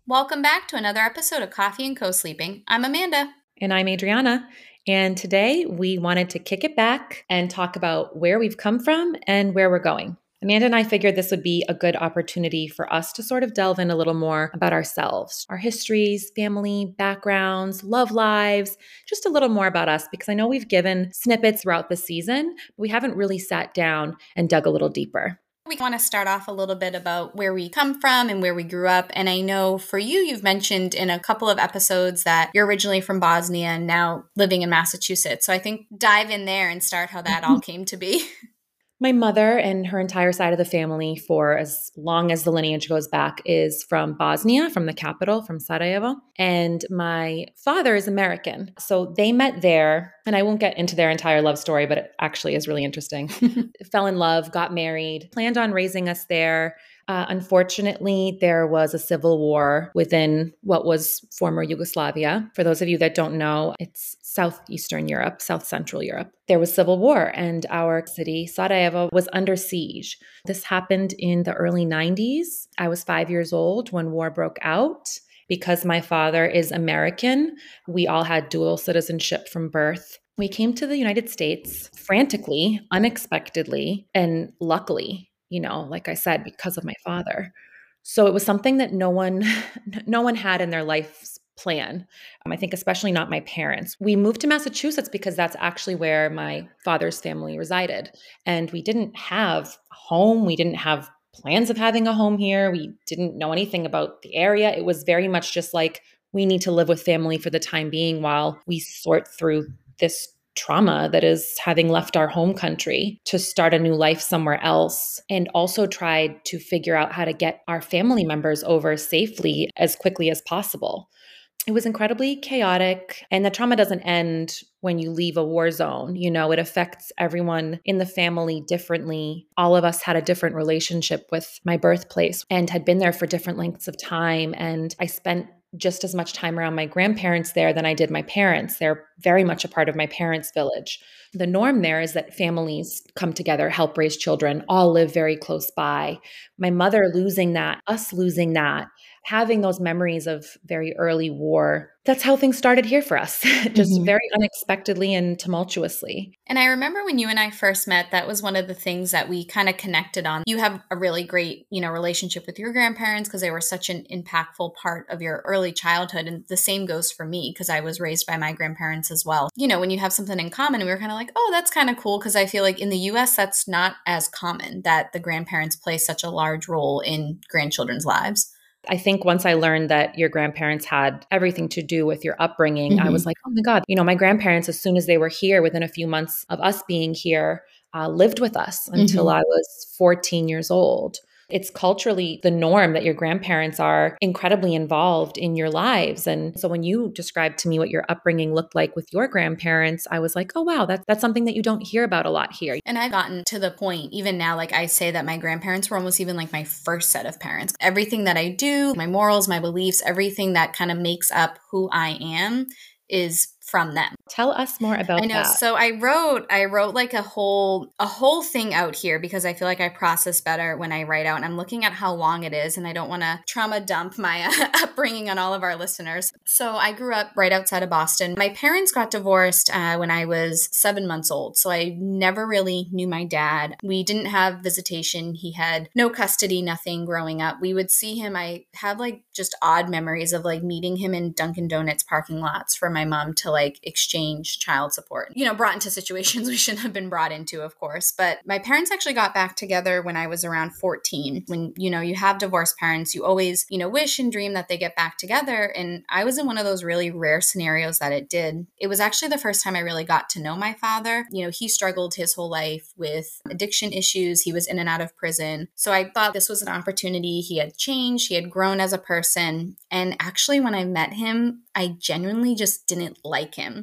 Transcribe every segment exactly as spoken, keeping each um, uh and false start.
Welcome back to another episode of Coffee and Co-Sleeping. I'm Amanda. And I'm Adriana. And today we wanted to kick it back and talk about where we've come from and where we're going. Amanda and I figured this would be a good opportunity for us to sort of delve in a little more about ourselves, our histories, family, backgrounds, love lives, just a little more about us, because I know we've given snippets throughout the season, but we haven't really sat down and dug a little deeper. We want to start off a little bit about where we come from and where we grew up. And I know for you, you've mentioned in a couple of episodes that you're originally from Bosnia and now living in Massachusetts. So I think dive in there and start how that all came to be. My mother and her entire side of the family, for as long as the lineage goes back, is from Bosnia, from the capital, from Sarajevo. And my father is American. So they met there, and I won't get into their entire love story, but it actually is really interesting. Fell in love, got married, planned on raising us there. Uh, unfortunately, there was a civil war within what was former Yugoslavia. For those of you that don't know, it's southeastern Europe, south central Europe. There was civil war, and our city, Sarajevo, was under siege. This happened in the early nineties. I was five years old when war broke out. Because my father is American, we all had dual citizenship from birth. We came to the United States frantically, unexpectedly, and luckily. You know, like I said, because of my father. So it was something that no one, no one had in their life's plan. Um, I think especially not my parents. We moved to Massachusetts because that's actually where my father's family resided. And we didn't have a home. We didn't have plans of having a home here. We didn't know anything about the area. It was very much just like, we need to live with family for the time being while we sort through this trauma that is having left our home country to start a new life somewhere else, and also tried to figure out how to get our family members over safely as quickly as possible. It was incredibly chaotic, and the trauma doesn't end when you leave a war zone. You know, it affects everyone in the family differently. All of us had a different relationship with my birthplace and had been there for different lengths of time. And I spent just as much time around my grandparents there than I did my parents. They're very much a part of my parents' village. The norm there is that families come together, help raise children, all live very close by. My mother losing that, us losing that, having those memories of very early war, that's how things started here for us, just mm-hmm. very unexpectedly and tumultuously. And I remember when you and I first met, that was one of the things that we kind of connected on. You have a really great, you know, relationship with your grandparents because they were such an impactful part of your early childhood. And the same goes for me because I was raised by my grandparents as well. You know, when you have something in common, we were kind of like, oh, that's kind of cool. Because I feel like in the U S, that's not as common that the grandparents play such a large role in grandchildren's lives. I think once I learned that your grandparents had everything to do with your upbringing, mm-hmm. I was like, oh my God, you know, my grandparents, as soon as they were here, within a few months of us being here, uh, lived with us until mm-hmm. I was fourteen years old. It's culturally the norm that your grandparents are incredibly involved in your lives. And so when you described to me what your upbringing looked like with your grandparents, I was like, oh, wow, that, that's something that you don't hear about a lot here. And I've gotten to the point, even now, like I say that my grandparents were almost even like my first set of parents. Everything that I do, my morals, my beliefs, everything that kind of makes up who I am is from them. Tell us more about that. I know. that. So I wrote, I wrote like a whole, a whole thing out here because I feel like I process better when I write out, and I'm looking at how long it is, and I don't want to trauma dump my uh, upbringing on all of our listeners. So I grew up right outside of Boston. My parents got divorced uh, when I was seven months old. So I never really knew my dad. We didn't have visitation. He had no custody, nothing growing up. We would see him. I have like just odd memories of like meeting him in Dunkin' Donuts parking lots for my mom to like exchange child support, you know, brought into situations we shouldn't have been brought into, of course. But my parents actually got back together when I was around fourteen. When, you know, you have divorced parents, you always, you know, wish and dream that they get back together. And I was in one of those really rare scenarios that it did. It was actually the first time I really got to know my father. You know, he struggled his whole life with addiction issues. He was in and out of prison. So I thought this was an opportunity. He had changed. He had grown as a person. And actually, when I met him, I genuinely just didn't like him.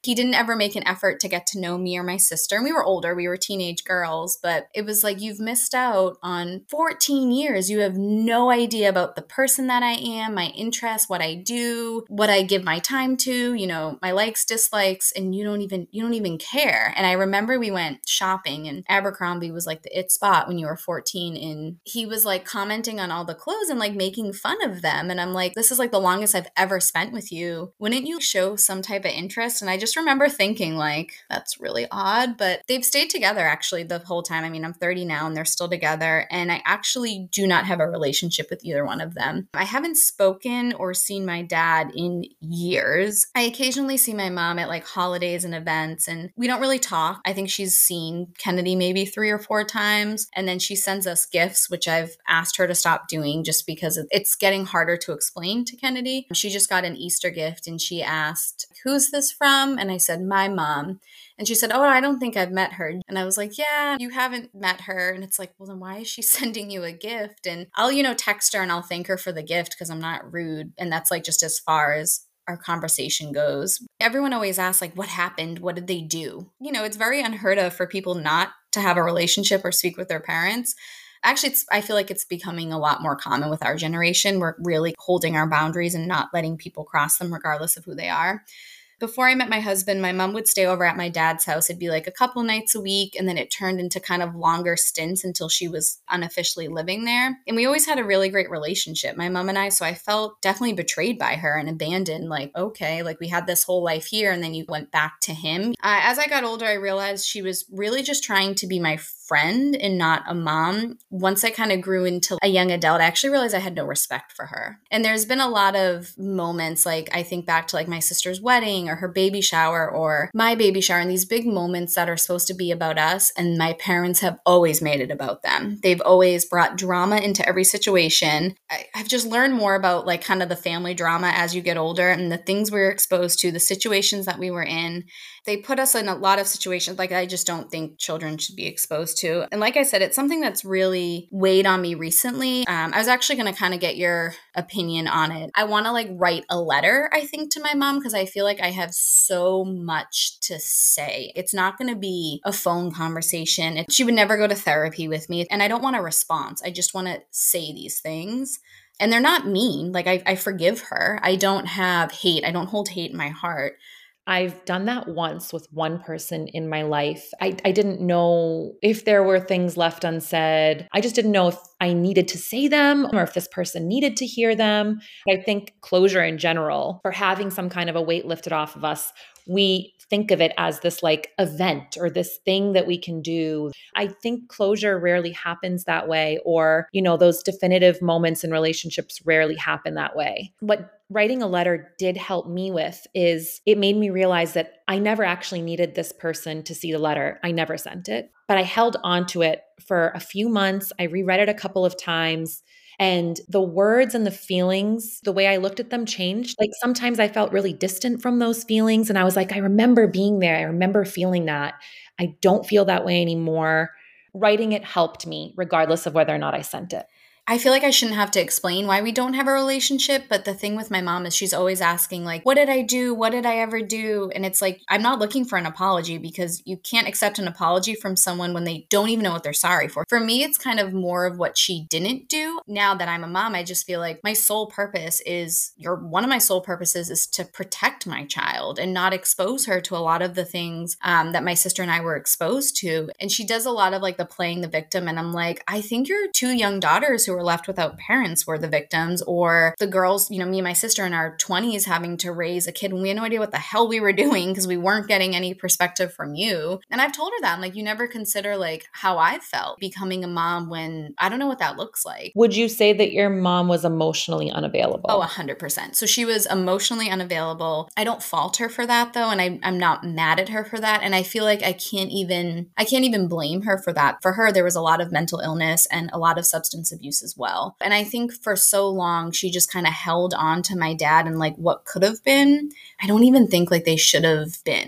he didn't ever make an effort to get to know me or my sister. And we were older, we were teenage girls, but it was like, you've missed out on fourteen years. You have no idea about the person that I am, my interests, what I do, what I give my time to, you know, my likes, dislikes, and you don't even, you don't even care. And I remember we went shopping and Abercrombie was like the it spot when you were fourteen. And he was like commenting on all the clothes and like making fun of them. And I'm like, this is like the longest I've ever spent with you. Wouldn't you show some type of interest? And I just remember thinking like, that's really odd, but they've stayed together actually the whole time. I mean, I'm thirty now and they're still together. And I actually do not have a relationship with either one of them. I haven't spoken or seen my dad in years. I occasionally see my mom at like holidays and events, and we don't really talk. I think she's seen Kennedy maybe three or four times. And then she sends us gifts, which I've asked her to stop doing just because it's getting harder to explain to Kennedy. She just got an Easter gift and she asked, who's this from? And I said, my mom. And she said, oh, I don't think I've met her. And I was like, yeah, you haven't met her. And it's like, well, then why is she sending you a gift? And I'll, you know, text her and I'll thank her for the gift because I'm not rude. And that's like just as far as our conversation goes. Everyone always asks, like, what happened? What did they do? You know, it's very unheard of for people not to have a relationship or speak with their parents. Actually, it's, I feel like it's becoming a lot more common with our generation. We're really holding our boundaries and not letting people cross them regardless of who they are. Before I met my husband, my mom would stay over at my dad's house. It'd be like a couple nights a week, and then it turned into kind of longer stints until she was unofficially living there. And we always had a really great relationship, my mom and I, so I felt definitely betrayed by her and abandoned. Like, okay, like we had this whole life here, and then you went back to him. Uh, as I got older, I realized she was really just trying to be my friend and not a mom. Once I kind of grew into a young adult, I actually realized I had no respect for her. And there's been a lot of moments, like I think back to like my sister's wedding or her baby shower or my baby shower, and these big moments that are supposed to be about us. And my parents have always made it about them. They've always brought drama into every situation. I, I've just learned more about like kind of the family drama as you get older and the things we were exposed to, the situations that we were in. They put us in a lot of situations like I just don't think children should be exposed to. And like I said, it's something that's really weighed on me recently. Um, I was actually going to kind of get your opinion on it. I want to like write a letter, I think, to my mom because I feel like I have so much to say. It's not going to be a phone conversation. She would never go to therapy with me. And I don't want a response. I just want to say these things. And they're not mean. Like I, I forgive her. I don't have hate. I don't hold hate in my heart. I've done that once with one person in my life. I, I didn't know if there were things left unsaid. I just didn't know if I needed to say them or if this person needed to hear them. I think closure in general, for having some kind of a weight lifted off of us, we think of it as this like event or this thing that we can do. I think closure rarely happens that way, or, you know, those definitive moments in relationships rarely happen that way. What writing a letter did help me with is it made me realize that I never actually needed this person to see the letter. I never sent it, but I held on to it for a few months. I reread it a couple of times. And the words and the feelings, the way I looked at them changed. Like sometimes I felt really distant from those feelings. And I was like, I remember being there. I remember feeling that. I don't feel that way anymore. Writing it helped me, regardless of whether or not I sent it. I feel like I shouldn't have to explain why we don't have a relationship, but the thing with my mom is she's always asking like, what did I do? What did I ever do? And it's like, I'm not looking for an apology because you can't accept an apology from someone when they don't even know what they're sorry for. For me, it's kind of more of what she didn't do. Now that I'm a mom, I just feel like my sole purpose is, your one of my sole purposes is to protect my child and not expose her to a lot of the things um, that my sister and I were exposed to. And she does a lot of like the playing the victim. And I'm like, I think your two young daughters who were left without parents were the victims, or the girls, you know, me and my sister in our twenties having to raise a kid when we had no idea what the hell we were doing because we weren't getting any perspective from you. And I've told her that, I'm like, you never consider like how I felt becoming a mom when I don't know what that looks like. Would you say that your mom was emotionally unavailable? Oh, a hundred percent. So she was emotionally unavailable. I don't fault her for that though. And I, I'm not mad at her for that. And I feel like I can't even, I can't even blame her for that. For her, there was a lot of mental illness and a lot of substance abuse as well. And I think for so long, she just kind of held on to my dad and like what could have been. I don't even think like they should have been.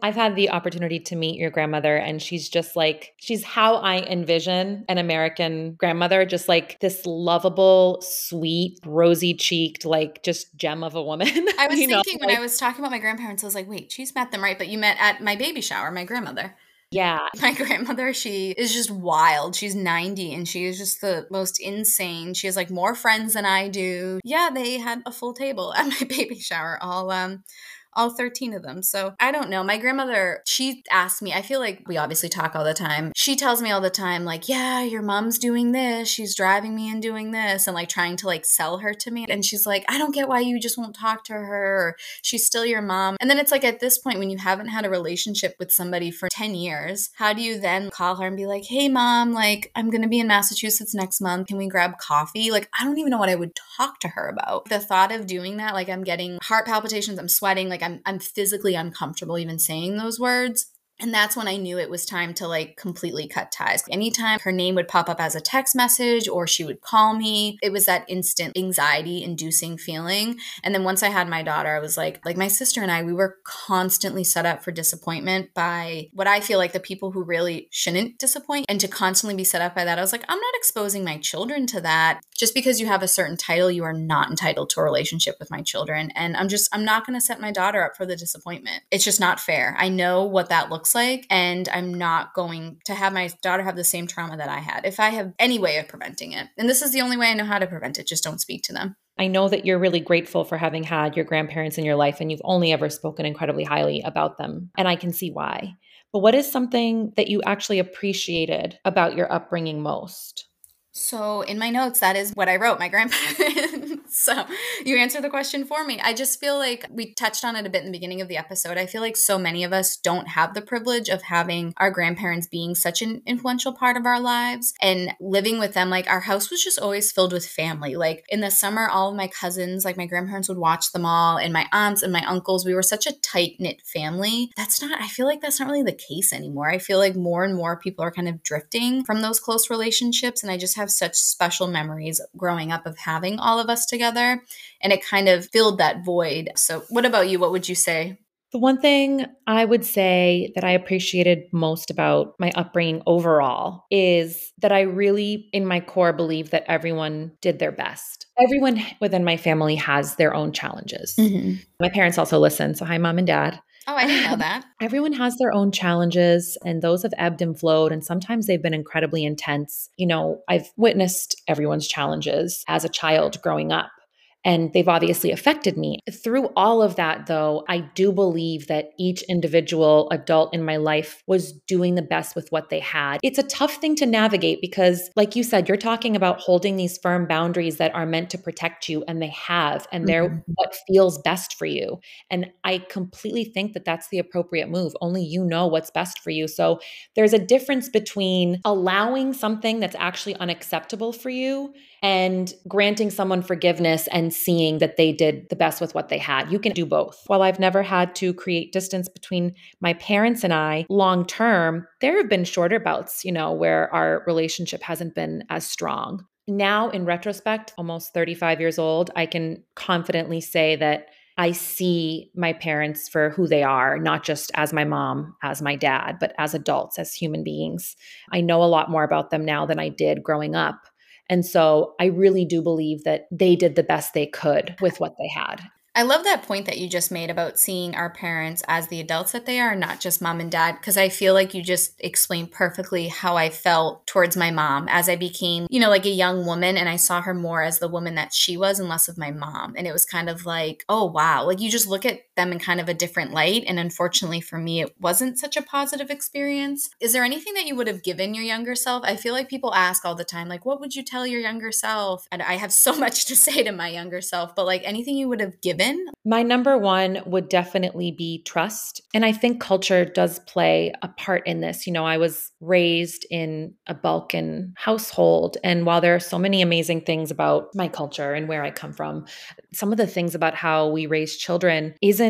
I've had the opportunity to meet your grandmother, and she's just like, she's how I envision an American grandmother, just like this lovable, sweet, rosy cheeked, like just gem of a woman. I was you know, thinking when I like, was talking about my grandparents, I was like, wait, she's met them right, but you met at my baby shower, my grandmother. yeah. My grandmother, she is just wild. She's ninety and she is just the most insane. She has like more friends than I do. Yeah, they had a full table at my baby shower, all um all thirteen of them. So I don't know. My grandmother, she asked me, I feel like we obviously talk all the time. She tells me all the time, like, yeah, your mom's doing this. She's driving me and doing this and like trying to like sell her to me. And she's like, I don't get why you just won't talk to her. Or she's still your mom. And then it's like at this point, when you haven't had a relationship with somebody for ten years, how do you then call her and be like, hey, mom, like, I'm going to be in Massachusetts next month. Can we grab coffee? Like, I don't even know what I would talk to her about. The thought of doing that, like, I'm getting heart palpitations, I'm sweating, like, I'm, I'm physically uncomfortable even saying those words. And that's when I knew it was time to like completely cut ties. Anytime her name would pop up as a text message or she would call me, it was that instant anxiety inducing feeling. And then once I had my daughter, I was like, like my sister and I, we were constantly set up for disappointment by what I feel like the people who really shouldn't disappoint. And to constantly be set up by that, I was like, I'm not exposing my children to that. Just because you have a certain title, you are not entitled to a relationship with my children. And I'm just, I'm not going to set my daughter up for the disappointment. It's just not fair. I know what that looks like, and I'm not going to have my daughter have the same trauma that I had if I have any way of preventing it. And this is the only way I know how to prevent it. Just don't speak to them. I know that you're really grateful for having had your grandparents in your life, and you've only ever spoken incredibly highly about them. And I can see why. But what is something that you actually appreciated about your upbringing most? So in my notes, that is what I wrote, my grandparents. So you answer the question for me. I just feel like we touched on it a bit in the beginning of the episode. I feel like so many of us don't have the privilege of having our grandparents being such an influential part of our lives and living with them. Like our house was just always filled with family. Like in the summer, all of my cousins, like my grandparents would watch them all, and my aunts and my uncles, we were such a tight-knit family. That's not, I feel like that's not really the case anymore. I feel like more and more people are kind of drifting from those close relationships. And I just have such special memories growing up of having all of us together, and it kind of filled that void. So what about you? What would you say? The one thing I would say that I appreciated most about my upbringing overall is that I really, in my core, believe that everyone did their best. Everyone within my family has their own challenges. Mm-hmm. My parents also listen. So hi, mom and dad. Oh, I didn't know that. Everyone has their own challenges, and those have ebbed and flowed, and sometimes they've been incredibly intense. You know, I've witnessed everyone's challenges as a child growing up, and they've obviously affected me. Through all of that, though, I do believe that each individual adult in my life was doing the best with what they had. It's a tough thing to navigate because, like you said, you're talking about holding these firm boundaries that are meant to protect you, and they have, and they're mm-hmm. what feels best for you. And I completely think that that's the appropriate move. Only you know what's best for you. So there's a difference between allowing something that's actually unacceptable for you and granting someone forgiveness and seeing that they did the best with what they had. You can do both. While I've never had to create distance between my parents and I long term, there have been shorter bouts, you know, where our relationship hasn't been as strong. Now, in retrospect, almost thirty-five years old, I can confidently say that I see my parents for who they are, not just as my mom, as my dad, but as adults, as human beings. I know a lot more about them now than I did growing up. And so I really do believe that they did the best they could with what they had. I love that point that you just made about seeing our parents as the adults that they are, not just mom and dad, because I feel like you just explained perfectly how I felt towards my mom as I became, you know, like a young woman, and I saw her more as the woman that she was and less of my mom. And it was kind of like, oh, wow, like you just look at them in kind of a different light. And unfortunately for me, it wasn't such a positive experience. Is there anything that you would have given your younger self? I feel like people ask all the time, like, what would you tell your younger self? And I have so much to say to my younger self, but like anything you would have given? My number one would definitely be trust. And I think culture does play a part in this. You know, I was raised in a Balkan household. And while there are so many amazing things about my culture and where I come from, some of the things about how we raise children isn't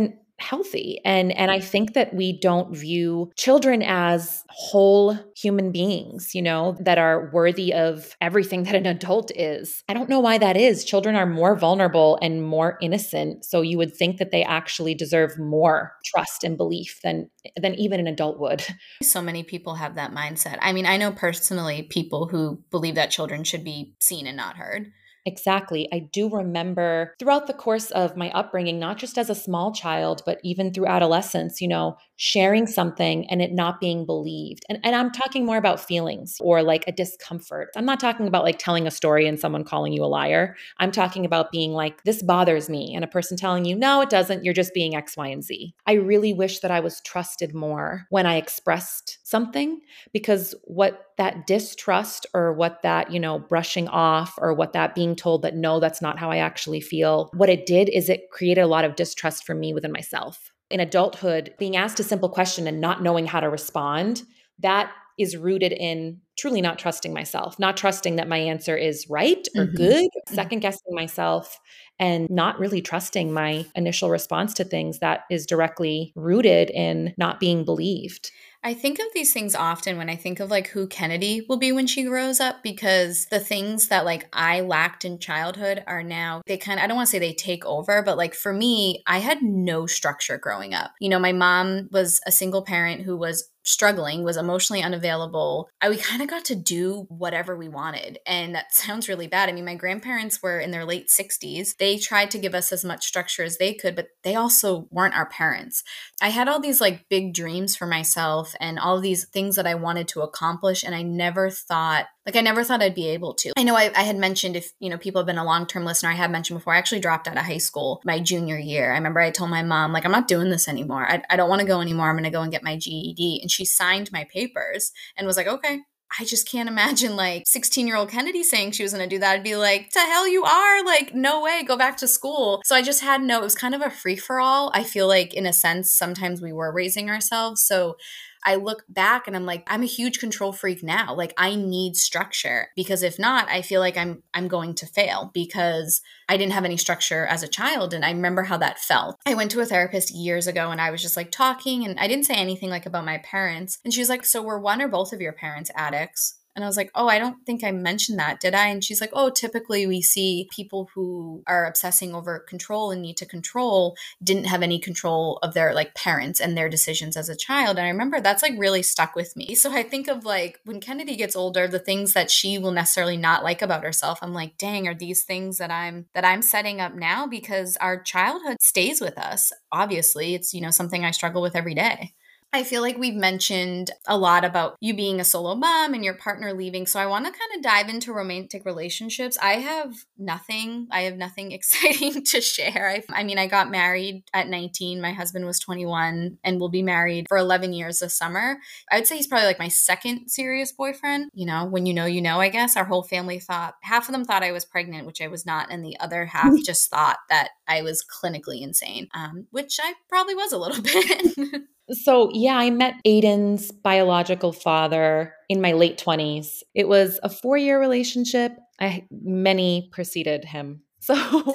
healthy. And and I think that we don't view children as whole human beings, you know, that are worthy of everything that an adult is. I don't know why that is. Children are more vulnerable and more innocent, so you would think that they actually deserve more trust and belief than than even an adult would. So many people have that mindset. I mean, I know personally people who believe that children should be seen and not heard. Exactly. I do remember throughout the course of my upbringing, not just as a small child, but even through adolescence, you know, sharing something and it not being believed. And, and I'm talking more about feelings or like a discomfort. I'm not talking about like telling a story and someone calling you a liar. I'm talking about being like, this bothers me. And a person telling you, no, it doesn't. You're just being X, Y, and Z. I really wish that I was trusted more when I expressed something, because what that distrust or what that, you know, brushing off or what that being told that, no, that's not how I actually feel, what it did is it created a lot of distrust for me within myself. In adulthood, being asked a simple question and not knowing how to respond, that is rooted in truly not trusting myself, not trusting that my answer is right or Mm-hmm. good, second guessing myself, and not really trusting my initial response to things that is directly rooted in not being believed. I think of these things often when I think of like who Kennedy will be when she grows up, because the things that like I lacked in childhood are now, they kind of, I don't want to say they take over, but like for me, I had no structure growing up. You know, my mom was a single parent who was struggling, was emotionally unavailable. I, we kind of got to do whatever we wanted. And that sounds really bad. I mean, my grandparents were in their late sixties. They tried to give us as much structure as they could, but they also weren't our parents. I had all these like big dreams for myself and all of these things that I wanted to accomplish. And I never thought, like, I never thought I'd be able to. I know I, I had mentioned, if, you know, people have been a long-term listener, I had mentioned before, I actually dropped out of high school my junior year. I remember I told my mom, like, I'm not doing this anymore. I, I don't want to go anymore. I'm going to go and get my G E D. And she signed my papers and was like, okay. I just can't imagine like sixteen year old Kennedy saying she was going to do that. I'd be like, to hell you are, like, no way, go back to school. So I just had no, it was kind of a free for all. I feel like in a sense, sometimes we were raising ourselves. So I look back and I'm like, I'm a huge control freak now. Like, I need structure, because if not, I feel like I'm I'm going to fail because I didn't have any structure as a child. And I remember how that felt. I went to a therapist years ago and I was just like talking, and I didn't say anything like about my parents. And she was like, so were one or both of your parents addicts? And I was like, oh, I don't think I mentioned that, did I? And she's like, oh, typically we see people who are obsessing over control and need to control didn't have any control of their like parents and their decisions as a child. And I remember that's like really stuck with me. So I think of like when Kennedy gets older, the things that she will necessarily not like about herself, I'm like, dang, are these things that I'm that I'm setting up now? Because our childhood stays with us. Obviously, it's, you know, something I struggle with every day. I feel like we've mentioned a lot about you being a solo mom and your partner leaving. So I want to kind of dive into romantic relationships. I have nothing. I have nothing exciting to share. I, I mean, I got married at nineteen. My husband was twenty-one, and we'll be married for eleven years this summer. I would say he's probably like my second serious boyfriend. You know, when you know, you know, I guess. Our whole family thought, half of them thought I was pregnant, which I was not. And the other half just thought that I was clinically insane, um, which I probably was a little bit. So, yeah, I met Aiden's biological father in my late twenties. It was a four-year relationship. I many preceded him. So,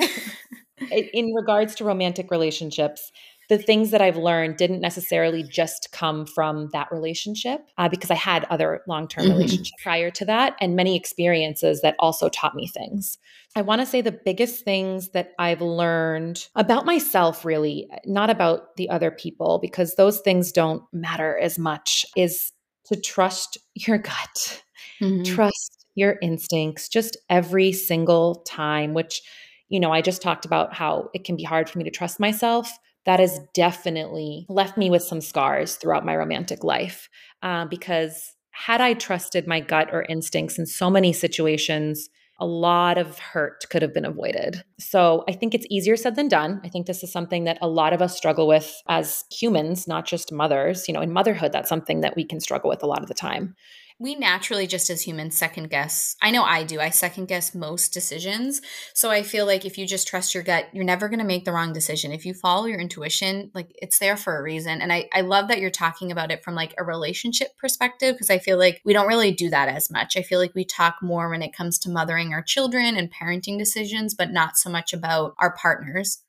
in regards to romantic relationships, the things that I've learned didn't necessarily just come from that relationship, uh, because I had other long-term mm-hmm. relationships prior to that and many experiences that also taught me things. I want to say the biggest things that I've learned about myself, really, not about the other people, because those things don't matter as much, is to trust your gut, mm-hmm. trust your instincts, just every single time, which, you know, I just talked about how it can be hard for me to trust myself. That has definitely left me with some scars throughout my romantic life, uh, because had I trusted my gut or instincts in so many situations, a lot of hurt could have been avoided. So I think it's easier said than done. I think this is something that a lot of us struggle with as humans, not just mothers. You know, in motherhood, that's something that we can struggle with a lot of the time. We naturally, just as humans, second guess. I know I do. I second guess most decisions. So I feel like if you just trust your gut, you're never going to make the wrong decision. If you follow your intuition, like, it's there for a reason. And I, I love that you're talking about it from like a relationship perspective, because I feel like we don't really do that as much. I feel like we talk more when it comes to mothering our children and parenting decisions, but not so much about our partners.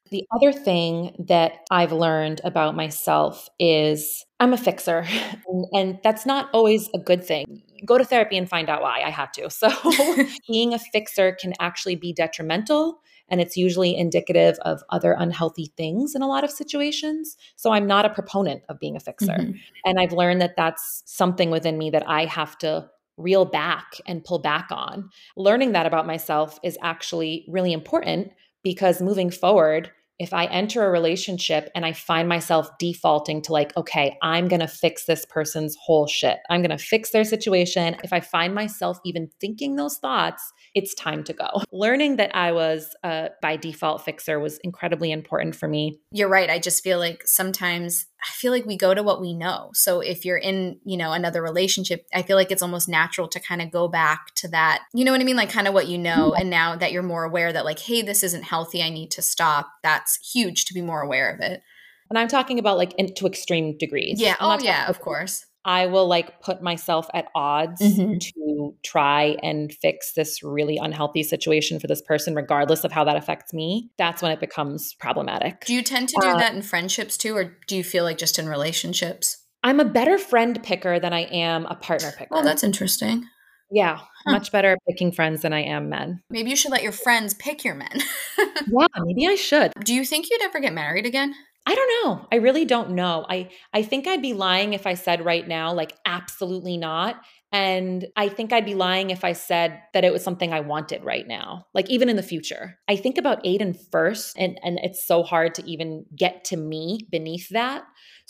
The other thing that I've learned about myself is I'm a fixer, and, and that's not always a good thing. Go to therapy and find out why. I had to. So being a fixer can actually be detrimental, and it's usually indicative of other unhealthy things in a lot of situations. So I'm not a proponent of being a fixer. Mm-hmm. And I've learned that that's something within me that I have to reel back and pull back on. Learning that about myself is actually really important, because moving forward, if I enter a relationship and I find myself defaulting to like, okay, I'm going to fix this person's whole shit, I'm going to fix their situation. If I find myself even thinking those thoughts, it's time to go. Learning that I was a by default fixer was incredibly important for me. You're right. I just feel like sometimes I feel like we go to what we know. So if you're in, you know, another relationship, I feel like it's almost natural to kind of go back to that, you know what I mean? Like kind of what you know. And now that you're more aware that like, hey, this isn't healthy, I need to stop. That's huge to be more aware of it. And I'm talking about like in, to extreme degrees. Yeah. Oh yeah, of course. I will like put myself at odds mm-hmm. to try and fix this really unhealthy situation for this person, regardless of how that affects me. That's when it becomes problematic. Do you tend to do uh, that in friendships too? Or do you feel like just in relationships? I'm a better friend picker than I am a partner picker. Oh, that's interesting. Yeah. Huh. Much better at picking friends than I am men. Maybe you should let your friends pick your men. Yeah, maybe I should. Do you think you'd ever get married again? I don't know. I really don't know. I, I think I'd be lying if I said right now, like, absolutely not. And I think I'd be lying if I said that it was something I wanted right now, like even in the future. I think about Aiden first, and, and it's so hard to even get to me beneath that.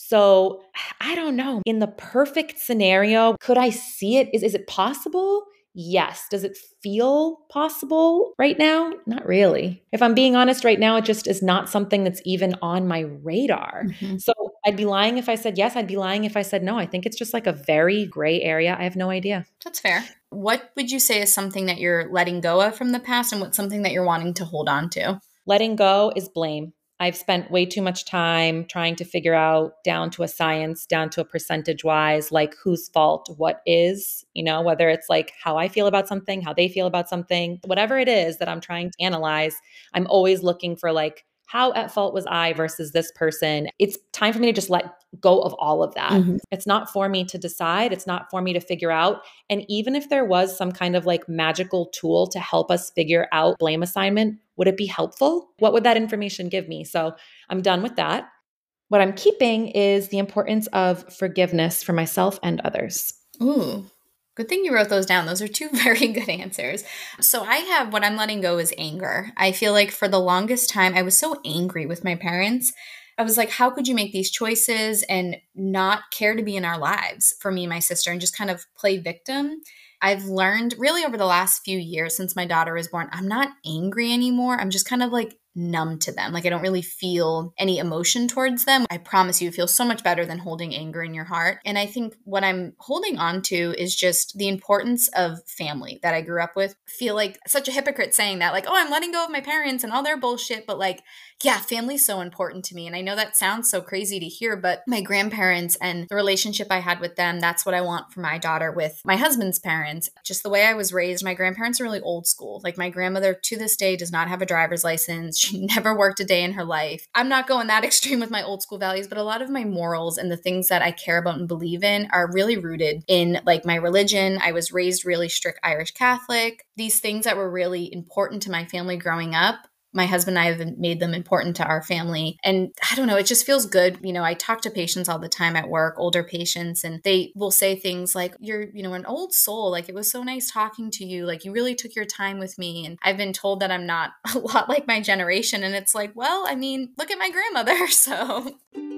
So I don't know. In the perfect scenario, could I see it? Is, is it possible? Yes. Does it feel possible right now? Not really. If I'm being honest right now, it just is not something that's even on my radar. Mm-hmm. So I'd be lying if I said yes. I'd be lying if I said no. I think it's just like a very gray area. I have no idea. That's fair. What would you say is something that you're letting go of from the past, and what's something that you're wanting to hold on to? Letting go is blame. I've spent way too much time trying to figure out down to a science, down to a percentage wise, like whose fault what is, you know, whether it's like how I feel about something, how they feel about something, whatever it is that I'm trying to analyze, I'm always looking for like, how at fault was I versus this person? It's time for me to just let go of all of that. Mm-hmm. It's not for me to decide. It's not for me to figure out. And even if there was some kind of like magical tool to help us figure out blame assignment, would it be helpful? What would that information give me? So I'm done with that. What I'm keeping is the importance of forgiveness for myself and others. Ooh. Good thing you wrote those down. Those are two very good answers. So I have, what I'm letting go is anger. I feel like for the longest time, I was so angry with my parents. I was like, how could you make these choices and not care to be in our lives for me and my sister and just kind of play victim? I've learned really over the last few years since my daughter was born, I'm not angry anymore. I'm just kind of like numb to them. Like I don't really feel any emotion towards them. I promise you, it feels so much better than holding anger in your heart. And I think what I'm holding on to is just the importance of family that I grew up with. I feel like such a hypocrite saying that, like, oh, I'm letting go of my parents and all their bullshit. But like, yeah, family's so important to me. And I know that sounds so crazy to hear, but my grandparents and the relationship I had with them, that's what I want for my daughter with my husband's parents. Just the way I was raised, my grandparents are really old school. Like my grandmother to this day does not have a driver's license. She never worked a day in her life. I'm not going that extreme with my old school values, but a lot of my morals and the things that I care about and believe in are really rooted in like my religion. I was raised really strict Irish Catholic. These things that were really important to my family growing up, my husband and I have made them important to our family. And I don't know, it just feels good. You know, I talk to patients all the time at work, older patients, and they will say things like, you're, you know, an old soul. Like, it was so nice talking to you. Like, you really took your time with me. And I've been told that I'm not a lot like my generation. And it's like, well, I mean, look at my grandmother. So...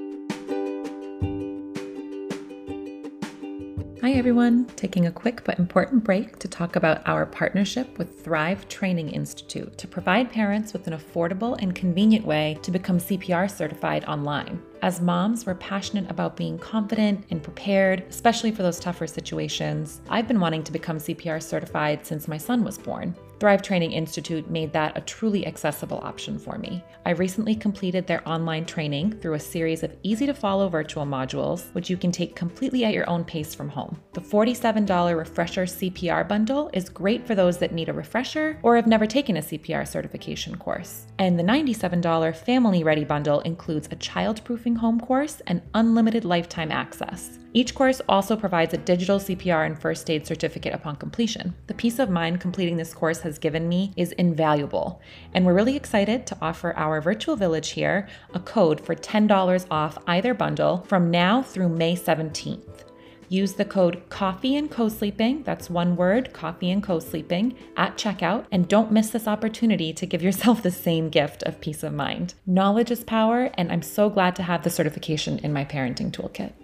Hi everyone, taking a quick but important break to talk about our partnership with Thrive Training Institute to provide parents with an affordable and convenient way to become C P R certified online. As moms, we're passionate about being confident and prepared, especially for those tougher situations. I've been wanting to become C P R certified since my son was born. Thrive Training Institute made that a truly accessible option for me. I recently completed their online training through a series of easy-to-follow virtual modules, which you can take completely at your own pace from home. The forty-seven dollars Refresher C P R bundle is great for those that need a refresher or have never taken a C P R certification course. And the ninety-seven dollars Family Ready bundle includes a child-proofing home course and unlimited lifetime access. Each course also provides a digital C P R and first aid certificate upon completion. The peace of mind completing this course has given me is invaluable, and we're really excited to offer our virtual village here a code for ten dollars off either bundle from now through May seventeenth. Use the code Coffee and Co-Sleeping, that's one word, Coffee and Co-Sleeping, at checkout, and don't miss this opportunity to give yourself the same gift of peace of mind. Knowledge is power, and I'm so glad to have the certification in my parenting toolkit.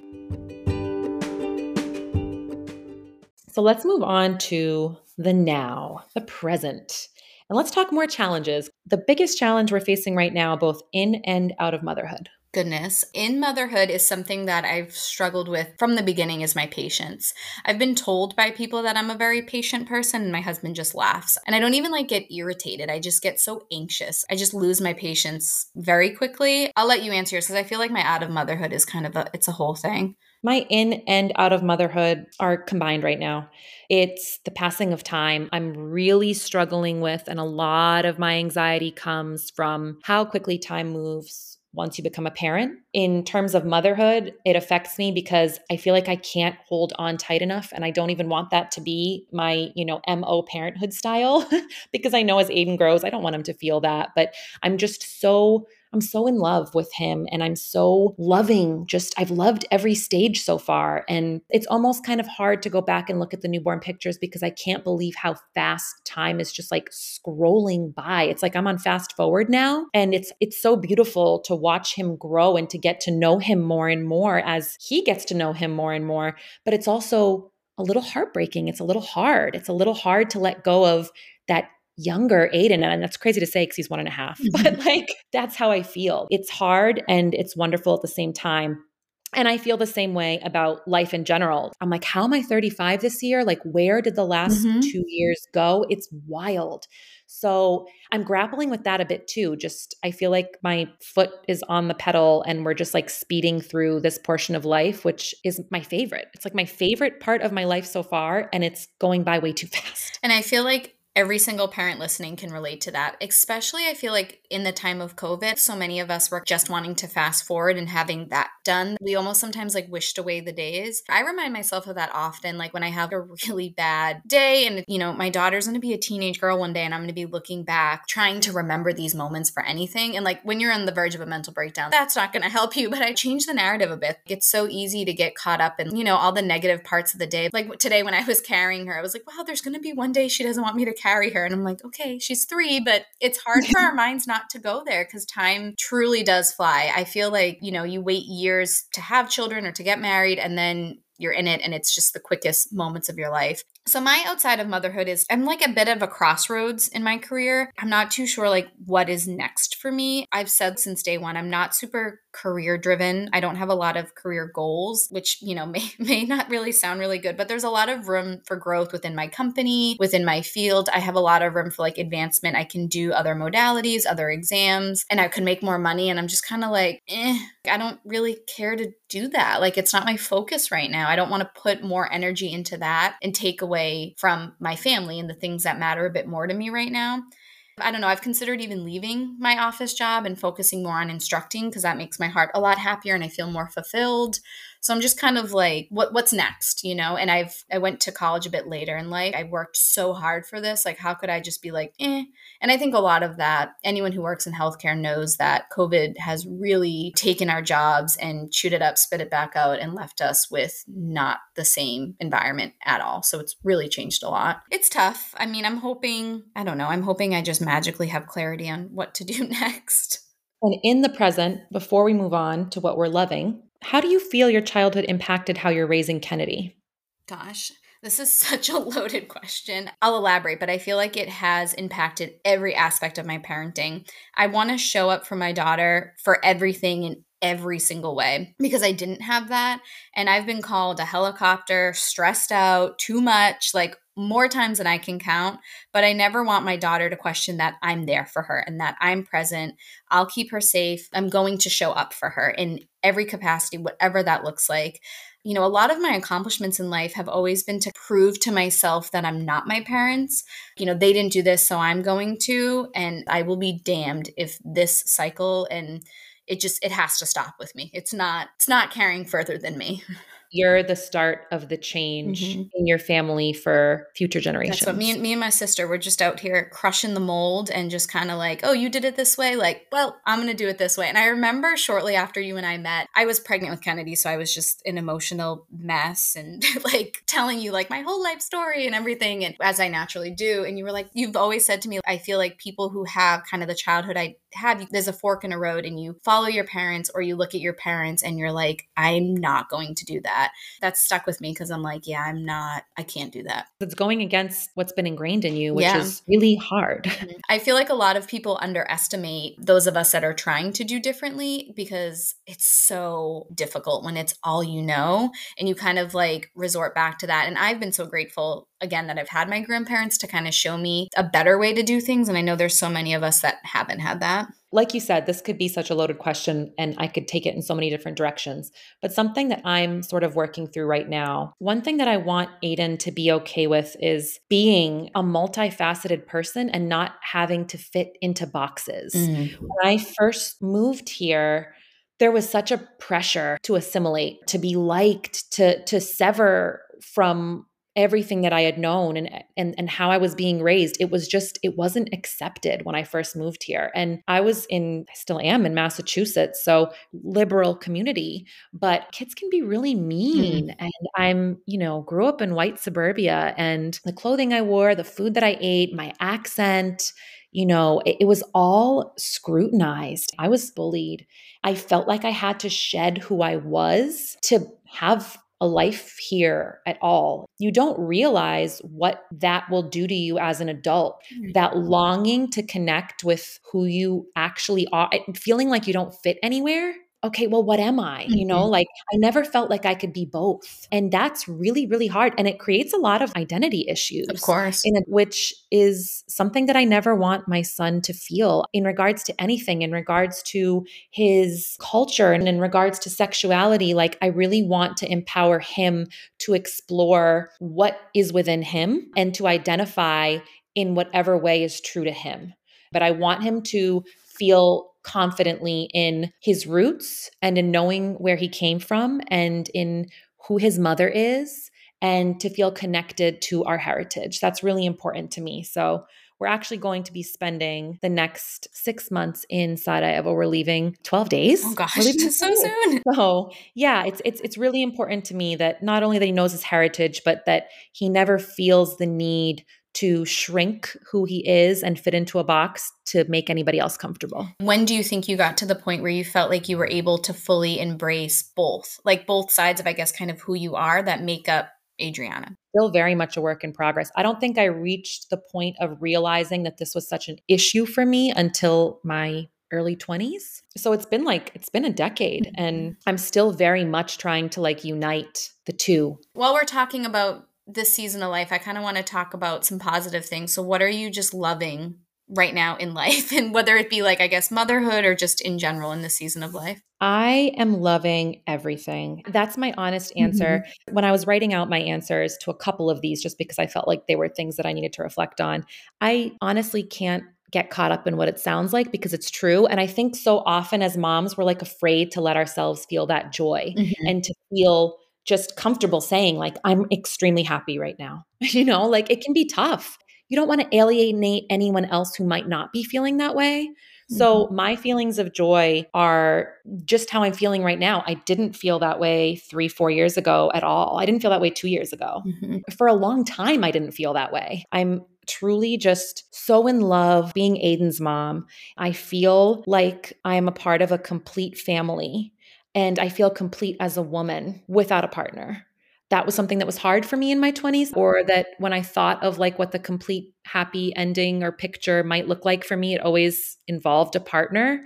So let's move on to the now, the present. And let's talk more challenges. The biggest challenge we're facing right now, both in and out of motherhood. Goodness. In motherhood is something that I've struggled with from the beginning is my patience. I've been told by people that I'm a very patient person, and my husband just laughs. And I don't even like get irritated. I just get so anxious. I just lose my patience very quickly. I'll let you answer yours because I feel like my out of motherhood is kind of a, it's a whole thing. My in and out of motherhood are combined right now. It's the passing of time I'm really struggling with, and a lot of my anxiety comes from how quickly time moves once you become a parent. In terms of motherhood, it affects me because I feel like I can't hold on tight enough, and I don't even want that to be my, you know, M O parenthood style because I know as Aiden grows, I don't want him to feel that, but I'm just so I'm so in love with him, and I'm so loving. Just, I've loved every stage so far. And it's almost kind of hard to go back and look at the newborn pictures because I can't believe how fast time is just like scrolling by. It's like I'm on fast forward now. And it's, it's so beautiful to watch him grow and to get to know him more and more as he gets to know him more and more. But it's also a little heartbreaking. It's a little hard. It's a little hard to let go of that younger Aiden. And that's crazy to say because he's one and a half, but like, that's how I feel. It's hard and it's wonderful at the same time. And I feel the same way about life in general. I'm like, how am I thirty-five this year? Like, where did the last mm-hmm. two years go? It's wild. So I'm grappling with that a bit too. Just, I feel like my foot is on the pedal and we're just like speeding through this portion of life, which is my favorite. It's like my favorite part of my life so far, and it's going by way too fast. And I feel like every single parent listening can relate to that. Especially, I feel like in the time of COVID, so many of us were just wanting to fast forward and having that done. We almost sometimes like wished away the days. I remind myself of that often, like when I have a really bad day and, you know, my daughter's going to be a teenage girl one day and I'm going to be looking back, trying to remember these moments for anything. And like when you're on the verge of a mental breakdown, that's not going to help you. But I change the narrative a bit. It's so easy to get caught up in, you know, all the negative parts of the day. Like today when I was carrying her, I was like, wow, there's going to be one day she doesn't want me to carry carry her. And I'm like, okay, she's three, but it's hard for our minds not to go there because time truly does fly. I feel like, you know, you wait years to have children or to get married and then you're in it and it's just the quickest moments of your life. So my outside of motherhood is I'm like a bit of a crossroads in my career. I'm not too sure like what is next for me. I've said since day one, I'm not super career driven. I don't have a lot of career goals, which, you know, may, may not really sound really good, but there's a lot of room for growth within my company, within my field. I have a lot of room for like advancement. I can do other modalities, other exams, and I could make more money. And I'm just kind of like, eh, I don't really care to do that. Like, it's not my focus right now. I don't want to put more energy into that and take away from my family and the things that matter a bit more to me right now. I don't know. I've considered even leaving my office job and focusing more on instructing because that makes my heart a lot happier and I feel more fulfilled. So I'm just kind of like, what what's next, you know? And I've I went to college a bit later in life. I worked so hard for this. Like, how could I just be like, eh? And I think a lot of that, anyone who works in healthcare knows that COVID has really taken our jobs and chewed it up, spit it back out, and left us with not the same environment at all. So it's really changed a lot. It's tough. I mean, I'm hoping, I don't know, I'm hoping I just magically have clarity on what to do next. And in the present, before we move on to what we're loving, how do you feel your childhood impacted how you're raising Kennedy? Gosh, this is such a loaded question. I'll elaborate, but I feel like it has impacted every aspect of my parenting. I want to show up for my daughter for everything in every single way because I didn't have that. And I've been called a helicopter, stressed out, too much, like more times than I can count. But I never want my daughter to question that I'm there for her and that I'm present. I'll keep her safe. I'm going to show up for her in every capacity, whatever that looks like. You know, a lot of my accomplishments in life have always been to prove to myself that I'm not my parents. You know, they didn't do this, so I'm going to, and I will be damned if this cycle and it just, it has to stop with me. It's not, it's not carrying further than me. You're the start of the change Mm-hmm. in your family for future generations. That's what me and me and my sister were just out here crushing the mold and just kind of like, oh, you did it this way. Like, well, I'm going to do it this way. And I remember shortly after you and I met, I was pregnant with Kennedy. So I was just an emotional mess and like telling you like my whole life story and everything. And as I naturally do. And you were like, you've always said to me, I feel like people who have kind of the childhood I had, there's a fork in a road and you follow your parents or you look at your parents and you're like, I'm not going to do that. That's stuck with me because I'm like, yeah, I'm not, I can't do that. It's going against what's been ingrained in you, which Yeah. is really hard. I feel like a lot of people underestimate those of us that are trying to do differently because it's so difficult when it's all you know and you kind of like resort back to that. And I've been so grateful again that I've had my grandparents to kind of show me a better way to do things. And I know there's so many of us that haven't had that. Like you said, this could be such a loaded question and I could take it in so many different directions. But something that I'm sort of working through right now, one thing that I want Aiden to be okay with is being a multifaceted person and not having to fit into boxes. Mm. When I first moved here, there was such a pressure to assimilate, to be liked, to, to sever from everything that I had known and, and, and how I was being raised. It was just, it wasn't accepted when I first moved here. And I was in, I still am in Massachusetts, so liberal community, but kids can be really mean. Mm-hmm. And I'm, you know, grew up in white suburbia and the clothing I wore, the food that I ate, my accent, you know, it, it was all scrutinized. I was bullied. I felt like I had to shed who I was to have a life here at all. You don't realize what that will do to you as an adult, mm-hmm. that longing to connect with who you actually are, feeling like you don't fit anywhere. Okay, well, what am I? You know, mm-hmm. like I never felt like I could be both. And that's really, really hard. And it creates a lot of identity issues. Of course. In it, which is something that I never want my son to feel in regards to anything, in regards to his culture and in regards to sexuality. Like I really want to empower him to explore what is within him and to identify in whatever way is true to him. But I want him to feel confidently in his roots and in knowing where he came from and in who his mother is and to feel connected to our heritage. That's really important to me. So we're actually going to be spending the next six months in Sarajevo. We're leaving twelve days. Oh gosh, so soon. So yeah, it's it's it's really important to me that not only that he knows his heritage, but that he never feels the need to shrink who he is and fit into a box to make anybody else comfortable. When do you think you got to the point where you felt like you were able to fully embrace both, like both sides of, I guess, kind of who you are that make up Adriana? Still very much a work in progress. I don't think I reached the point of realizing that this was such an issue for me until my early twenties. So it's been like, it's been a decade mm-hmm. and I'm still very much trying to like unite the two. While we're talking about this season of life, I kind of want to talk about some positive things. So what are you just loving right now in life? And whether it be like, I guess, motherhood or just in general in this season of life? I am loving everything. That's my honest answer. Mm-hmm. When I was writing out my answers to a couple of these, just because I felt like they were things that I needed to reflect on, I honestly can't get caught up in what it sounds like because it's true. And I think so often as moms, we're like afraid to let ourselves feel that joy mm-hmm. and to feel just comfortable saying like, I'm extremely happy right now. You know, like it can be tough. You don't want to alienate anyone else who might not be feeling that way. Mm-hmm. So my feelings of joy are just how I'm feeling right now. I didn't feel that way three, four years ago at all. I didn't feel that way two years ago. Mm-hmm. For a long time, I didn't feel that way. I'm truly just so in love being Aiden's mom. I feel like I'm a part of a complete family. And I feel complete as a woman without a partner. That was something that was hard for me in my twenties, or that when I thought of like what the complete happy ending or picture might look like for me, it always involved a partner.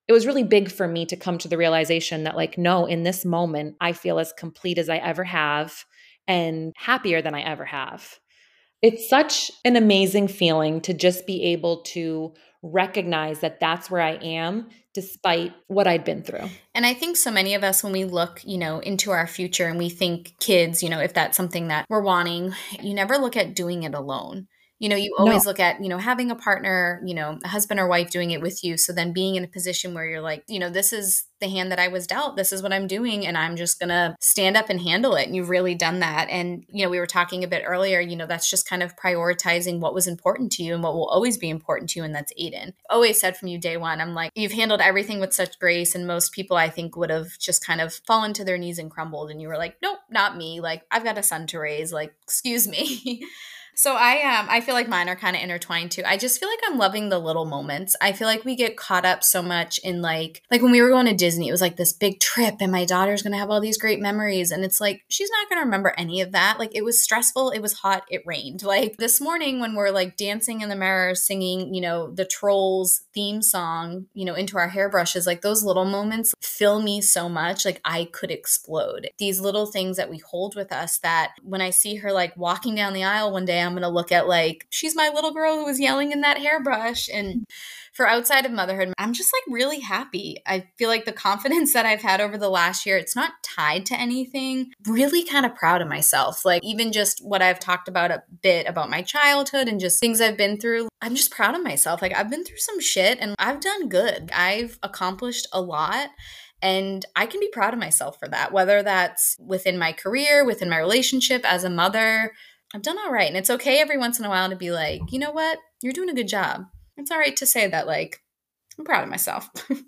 it was really big for me to come to the realization that like, no, in this moment, I feel as complete as I ever have and happier than I ever have. It's such an amazing feeling to just be able to recognize that that's where I am despite what I'd been through. And I think so many of us, when we look, you know, into our future and we think kids, you know, if that's something that we're wanting, you never look at doing it alone. You know, you No. always look at, you know, having a partner, you know, a husband or wife doing it with you. So then being in a position where you're like, you know, this is the hand that I was dealt. This is what I'm doing. And I'm just going to stand up and handle it. And you've really done that. And, you know, we were talking a bit earlier, you know, that's just kind of prioritizing what was important to you and what will always be important to you. And that's Aiden. Always said from you day one, I'm like, you've handled everything with such grace. And most people, I think, would have just kind of fallen to their knees and crumbled. And you were like, nope, not me. Like, I've got a son to raise. Like, excuse me. So I um I feel like mine are kind of intertwined too. I just feel like I'm loving the little moments. I feel like we get caught up so much in like like when we were going to Disney, it was like this big trip and my daughter's going to have all these great memories and it's like she's not going to remember any of that. Like it was stressful, it was hot, it rained. Like this morning when we're like dancing in the mirror singing, you know, the Trolls theme song, you know, into our hairbrushes, like those little moments fill me so much. Like I could explode. These little things that we hold with us that when I see her like walking down the aisle one day, I'm going to look at like, she's my little girl who was yelling in that hairbrush. And for outside of motherhood, I'm just like really happy. I feel like the confidence that I've had over the last year, it's not tied to anything. Really kind of proud of myself. Like even just what I've talked about a bit about my childhood and just things I've been through. I'm just proud of myself. Like I've been through some shit and I've done good. I've accomplished a lot. And I can be proud of myself for that, whether that's within my career, within my relationship as a mother. I've done all right. And it's okay every once in a while to be like, you know what? You're doing a good job. It's all right to say that, like, I'm proud of myself.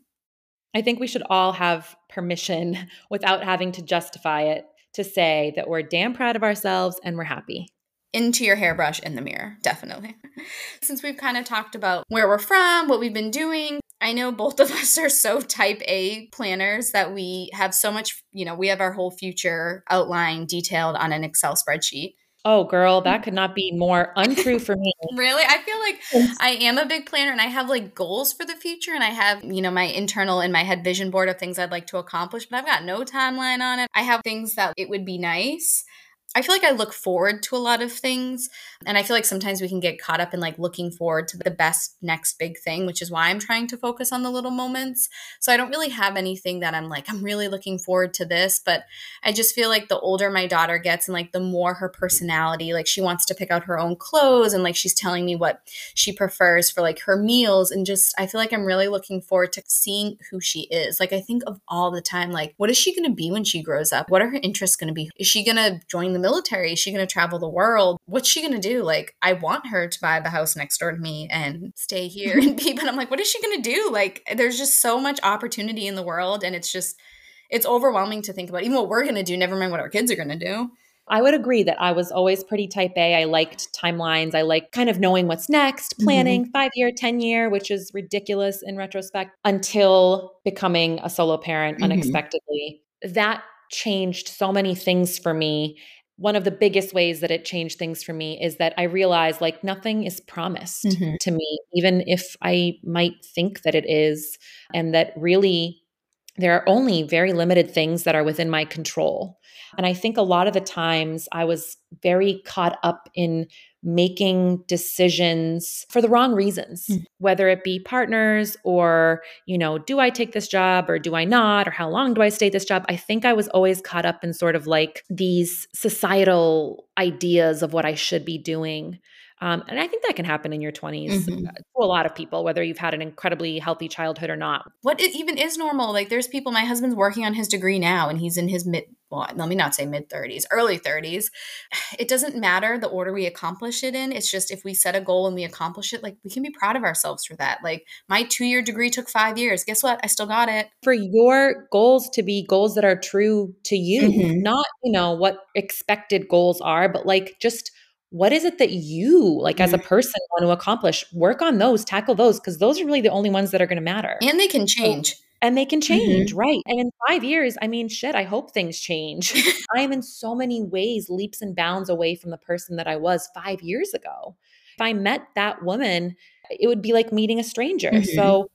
I think we should all have permission without having to justify it to say that we're damn proud of ourselves and we're happy. Into your hairbrush in the mirror, definitely. Since we've kind of talked about where we're from, what we've been doing, I know both of us are so type A planners that we have so much, you know, we have our whole future outlined, detailed on an Excel spreadsheet. Oh, girl, that could not be more untrue for me. Really? I feel like I am a big planner and I have like goals for the future and I have, you know, my internal in my head vision board of things I'd like to accomplish, but I've got no timeline on it. I have things that it would be nice. I feel like I look forward to a lot of things. And I feel like sometimes we can get caught up in like looking forward to the best next big thing, which is why I'm trying to focus on the little moments. So I don't really have anything that I'm like, I'm really looking forward to this. But I just feel like the older my daughter gets and like the more her personality, like she wants to pick out her own clothes and like she's telling me what she prefers for like her meals. And just, I feel like I'm really looking forward to seeing who she is. Like I think of all the time, like, what is she going to be when she grows up? What are her interests going to be? Is she going to join the military? Is she going to travel the world? What's she going to do? Like, I want her to buy the house next door to me and stay here and be, but I'm like, what is she going to do? Like, there's just so much opportunity in the world. And it's just, it's overwhelming to think about even what we're going to do, never mind what our kids are going to do. I would agree that I was always pretty type A. I liked timelines. I like kind of knowing what's next, planning mm-hmm. five year, ten year, which is ridiculous in retrospect, until becoming a solo parent mm-hmm. unexpectedly. That changed so many things for me. One of the biggest ways that it changed things for me is that I realized like nothing is promised mm-hmm. to me, even if I might think that it is, and that really there are only very limited things that are within my control. And I think a lot of the times I was very caught up in making decisions for the wrong reasons, mm. whether it be partners or, you know, do I take this job or do I not? Or how long do I stay at this job? I think I was always caught up in sort of like these societal ideas of what I should be doing. Um, and I think that can happen in your twenties mm-hmm. to a lot of people, whether you've had an incredibly healthy childhood or not. What it even is normal? Like there's people, my husband's working on his degree now and he's in his mid, well, let me not say mid thirties, early thirties. It doesn't matter the order we accomplish it in. It's just if we set a goal and we accomplish it, like we can be proud of ourselves for that. Like my two-year degree took five years. Guess what? I still got it. For your goals to be goals that are true to you, mm-hmm. not, you know, what expected goals are, but like just what is it that you, like mm-hmm. as a person, want to accomplish? Work on those, tackle those, because those are really the only ones that are going to matter. And they can change. So, and they can change, mm-hmm. right? And in five years, I mean, shit, I hope things change. I am in so many ways leaps and bounds away from the person that I was five years ago. If I met that woman, it would be like meeting a stranger. Mm-hmm. So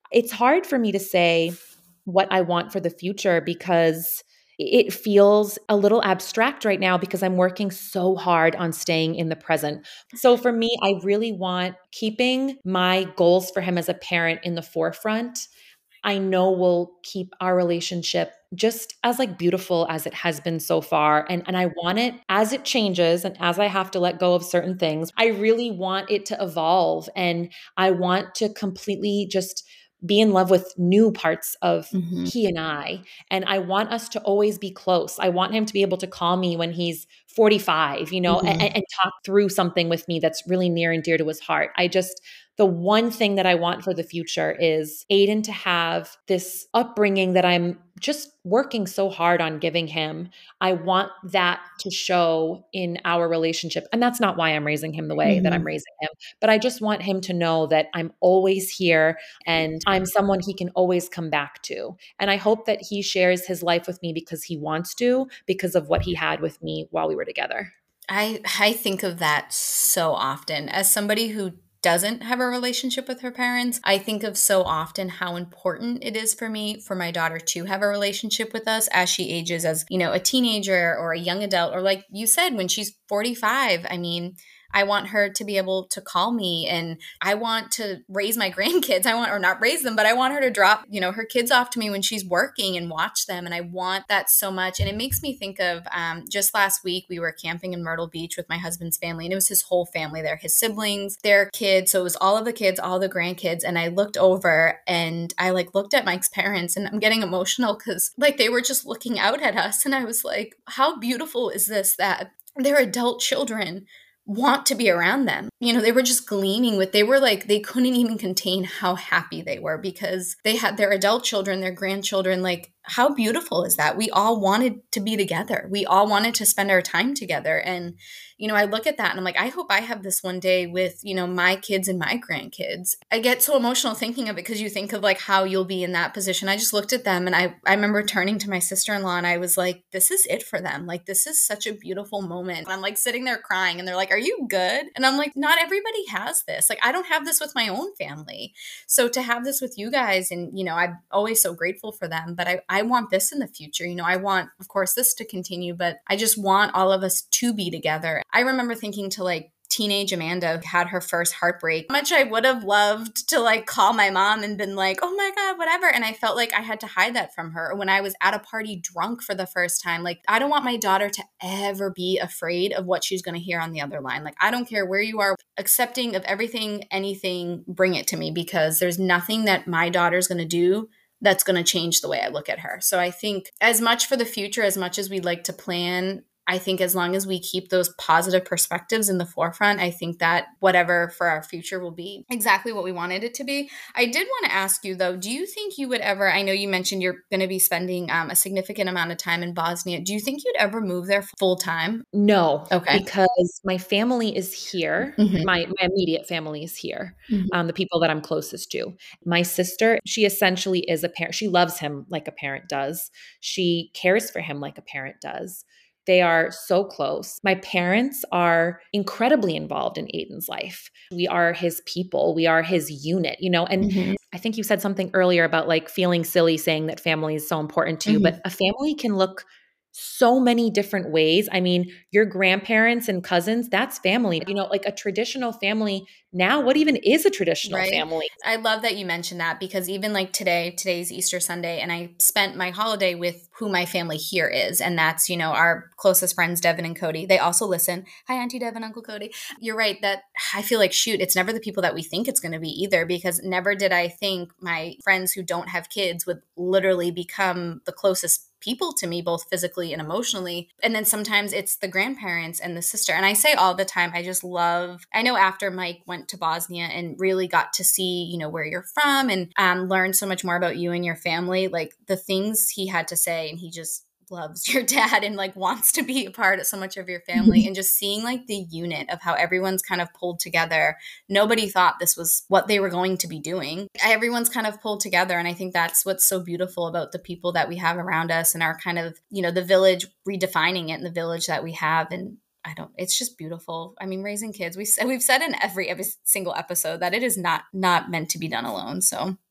It's hard for me to say what I want for the future because it feels a little abstract right now because I'm working so hard on staying in the present. So for me, I really want keeping my goals for him as a parent in the forefront. I know will keep our relationship just as like beautiful as it has been so far. And, and I want it as it changes and as I have to let go of certain things, I really want it to evolve. And I want to completely just be in love with new parts of Mm-hmm. he and I. And I want us to always be close. I want him to be able to call me when he's forty-five, you know, Mm-hmm. and, and talk through something with me that's really near and dear to his heart. I just, the one thing that I want for the future is Aiden to have this upbringing that I'm just working so hard on giving him. I want that to show in our relationship. And that's not why I'm raising him the way that I'm Mm-hmm. raising him, but I just want him to know that I'm always here and I'm someone he can always come back to. And I hope that he shares his life with me because he wants to, because of what he had with me while we were together. I I think of that so often as somebody who doesn't have a relationship with her parents. I think of so often how important it is for me for my daughter to have a relationship with us as she ages as, you know, a teenager or a young adult, or like you said, when she's forty-five. I mean, I want her to be able to call me, and I want to raise my grandkids. I want, or not raise them, but I want her to drop, you know, her kids off to me when she's working and watch them. And I want that so much. And it makes me think of um, just last week, we were camping in Myrtle Beach with my husband's family, and it was his whole family there, his siblings, their kids. So it was all of the kids, all the grandkids. And I looked over and I like looked at Mike's parents, and I'm getting emotional because like they were just looking out at us. And I was like, how beautiful is this that their adult children want to be around them. You know, they were just gleaming with, they were like, they couldn't even contain how happy they were because they had their adult children, their grandchildren. Like, how beautiful is that? We all wanted to be together. We all wanted to spend our time together. And, you know, I look at that and I'm like, I hope I have this one day with, you know, my kids and my grandkids. I get so emotional thinking of it because you think of like how you'll be in that position. I just looked at them and I, I remember turning to my sister-in-law and I was like, this is it for them. Like, this is such a beautiful moment. And I'm like sitting there crying and they're like, are you good? And I'm like, not everybody has this. Like, I don't have this with my own family. So to have this with you guys, and, you know, I'm always so grateful for them, but I, I want this in the future. You know, I want, of course, this to continue, but I just want all of us to be together. I remember thinking to like teenage Amanda had her first heartbreak, how much I would have loved to like call my mom and been like, oh my God, whatever. And I felt like I had to hide that from her. When I was at a party drunk for the first time, like, I don't want my daughter to ever be afraid of what she's going to hear on the other line. Like, I don't care where you are, accepting of everything, anything, bring it to me, because there's nothing that my daughter's going to do that's going to change the way I look at her. So I think as much for the future, as much as we'd like to plan, I think as long as we keep those positive perspectives in the forefront, I think that whatever for our future will be exactly what we wanted it to be. I did want to ask you though, do you think you would ever, I know you mentioned you're going to be spending um, a significant amount of time in Bosnia. Do you think you'd ever move there full time? No, Okay. because my family is here. Mm-hmm. My, my immediate family is here. Mm-hmm. Um, the people that I'm closest to. My sister, she essentially is a parent. She loves him like a parent does. She cares for him like a parent does. They are so close. My parents are incredibly involved in Aiden's life. We are his people. We are his unit, you know, and Mm-hmm. I think you said something earlier about like feeling silly saying that family is so important to you, Mm-hmm. but a family can look so many different ways. I mean, your grandparents and cousins, that's family. You know, like a traditional family now, what even is a traditional Right. family? I love that you mentioned that, because even like today, today's Easter Sunday, and I spent my holiday with who my family here is. And that's, you know, our closest friends, Devin and Cody. They also listen. Hi, Auntie Devin, Uncle Cody. You're right that I feel like, shoot, it's never the people that we think it's going to be either, because never did I think my friends who don't have kids would literally become the closest people to me, both physically and emotionally. And then sometimes it's the grandparents and the sister. And I say all the time, I just love, I know after Mike went to Bosnia and really got to see, you know, where you're from and um, learn so much more about you and your family, like the things he had to say, and he just loves your dad and like wants to be a part of so much of your family, and just seeing like the unit of how everyone's kind of pulled together. Nobody thought this was what they were going to be doing. Everyone's kind of pulled together. And I think that's what's so beautiful about the people that we have around us and our kind of, you know, the village, redefining it in the village that we have. And I don't, it's just beautiful. I mean, raising kids, we, we've said in every, every single episode that it is not, not meant to be done alone. So.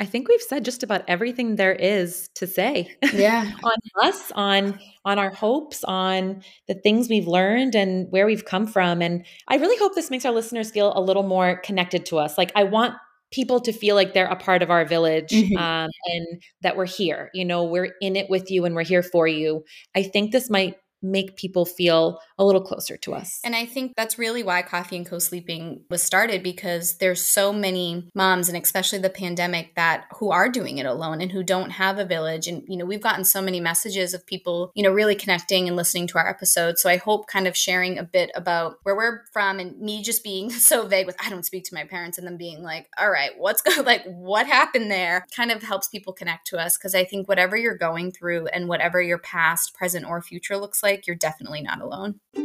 I think we've said just about everything there is to say Yeah. on us, on on our hopes, on the things we've learned and where we've come from. And I really hope this makes our listeners feel a little more connected to us. Like I want people to feel like they're a part of our village, Mm-hmm. um, and that we're here. You know, we're in it with you and we're here for you. I think this might make people feel a little closer to us. And I think that's really why Coffee and Co-Sleeping was started, because there's so many moms, and especially the pandemic, that who are doing it alone and who don't have a village. And, you know, we've gotten so many messages of people, you know, really connecting and listening to our episodes. So I hope kind of sharing a bit about where we're from, and me just being so vague with, I don't speak to my parents, and them being like, all right, what's going, like, what happened there, kind of helps people connect to us. Cause I think whatever you're going through and whatever your past, present, or future looks like, you're definitely not alone.